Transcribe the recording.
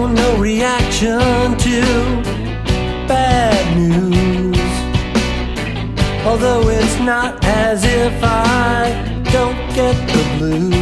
no reaction to bad news. Although it's not as if I don't get the blues.